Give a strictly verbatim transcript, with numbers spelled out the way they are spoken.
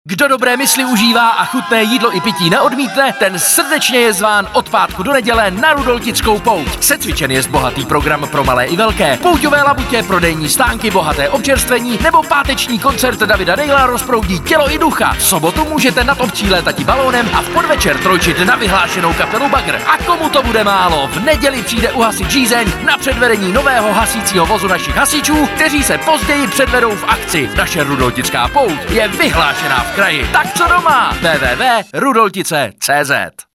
Kdo dobré mysli užívá a chutné jídlo i pití neodmítne, ten srdečně je zván od pátku do neděle na Rudoltickou pouť. Secvičen je bohatý program pro malé i velké, pouťové labutě, prodejní stánky, bohaté občerstvení nebo páteční koncert Davida Dejla rozproudí tělo i ducha. V sobotu můžete nad obcí létati balónem a v podvečer trojčit na vyhlášenou kapelu Bagr. A komu to bude málo, v neděli přijde uhasit žízeň na předvedení nového hasícího vozu našich hasičů, kteří se později předvedou v akci. Naše Rudoltická pouť je vyhlášená v kraji. Tak co doma? w w w tečka rudoltice tečka cé zet